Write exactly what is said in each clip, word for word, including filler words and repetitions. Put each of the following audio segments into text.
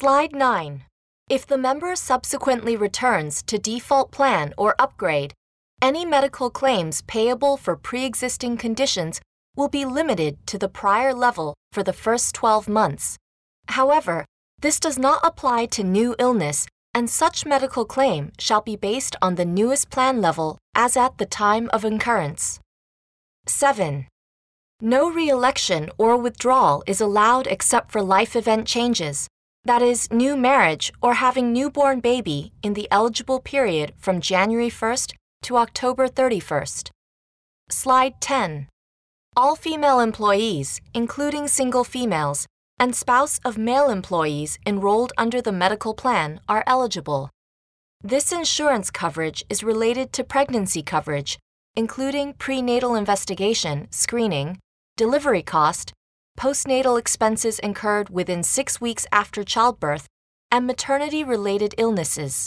Slide nine. If the member subsequently returns to default plan or upgrade, any medical claims payable for pre-existing conditions will be limited to the prior level for the first twelve months. However, this does not apply to new illness, and such medical claim shall be based on the newest plan level as at the time of incurrence. seven. No re-election or withdrawal is allowed except for life event changes, that is, new marriage or having newborn baby in the eligible period from January first to October thirty-first. Slide ten. All female employees, including single females, and spouse of male employees enrolled under the medical plan are eligible. This insurance coverage is related to pregnancy coverage, including prenatal investigation, screening, delivery cost, postnatal expenses incurred within six weeks after childbirth, and maternity-related illnesses.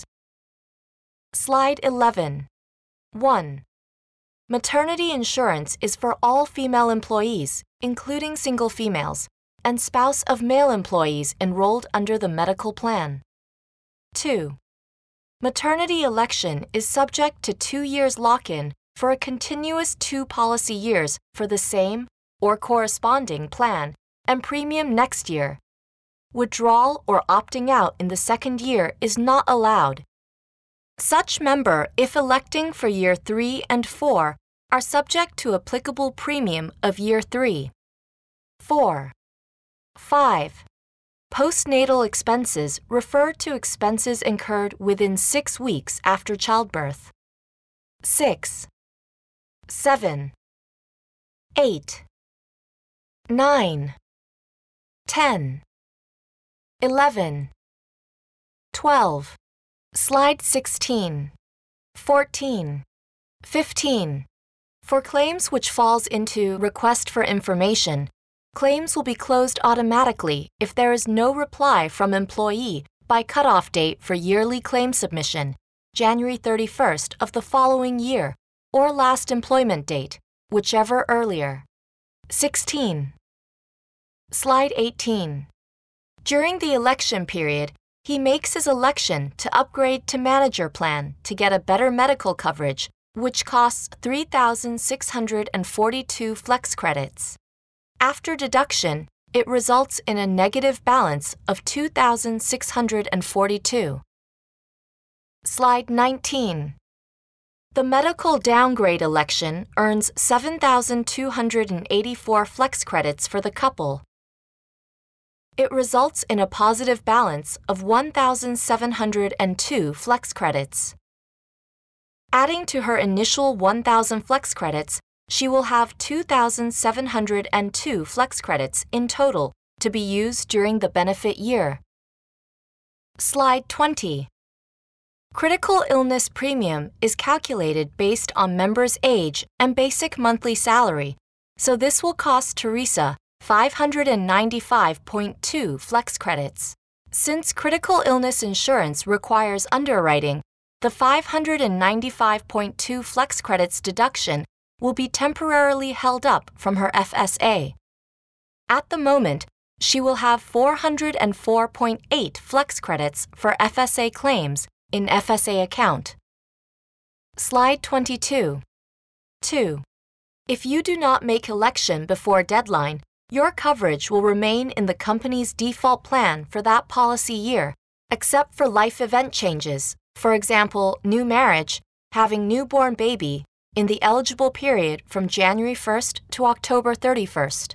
Slide eleven. one. Maternity insurance is for all female employees, including single females, and spouse of male employees enrolled under the medical plan. two. Maternity election is subject to two years lock-in for a continuous two policy years for the same or corresponding plan and premium next year. Withdrawal or opting out in the second year is not allowed. Such member, if electing for year three and four, are subject to applicable premium of year three. four. five. Postnatal expenses refer to expenses incurred within six weeks after childbirth. six. seven. eight. nine. ten. eleven. twelve. Slide sixteen. fourteen. fifteen. For claims which falls into request for information, claims will be closed automatically if there is no reply from employee by cutoff date for yearly claim submission, January thirty-first of the following year, or last employment date, whichever earlier. sixteen. Slide eighteen. During the election period, he makes his election to upgrade to manager plan to get a better medical coverage, which costs three thousand six hundred forty-two flex credits. After deduction, it results in a negative balance of two thousand six hundred forty-two. Slide nineteen. The medical downgrade election earns seven thousand two hundred eighty-four flex credits for the couple. It results in a positive balance of one thousand seven hundred two flex credits. Adding to her initial one thousand flex credits, she will have two thousand seven hundred two flex credits in total to be used during the benefit year. Slide twenty. Critical illness premium is calculated based on member's age and basic monthly salary, so this will cost Teresa five hundred ninety-five point two flex credits. Since critical illness insurance requires underwriting, the five hundred ninety-five point two flex credits deduction will be temporarily held up from her F S A. At the moment, she will have four hundred four point eight flex credits for F S A claims in F S A account. Slide twenty-two. two. If you do not make election before deadline, your coverage will remain in the company's default plan for that policy year, except for life event changes, for example, new marriage, having newborn baby, in the eligible period from January first to October thirty-first.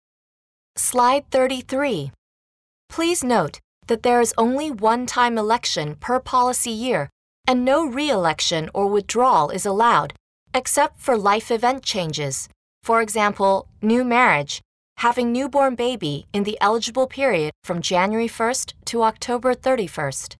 Slide thirty-three. Please note that there is only one-time election per policy year, and no re-election or withdrawal is allowed, except for life event changes, for example, new marriage, having newborn baby in the eligible period from January first to October thirty-first.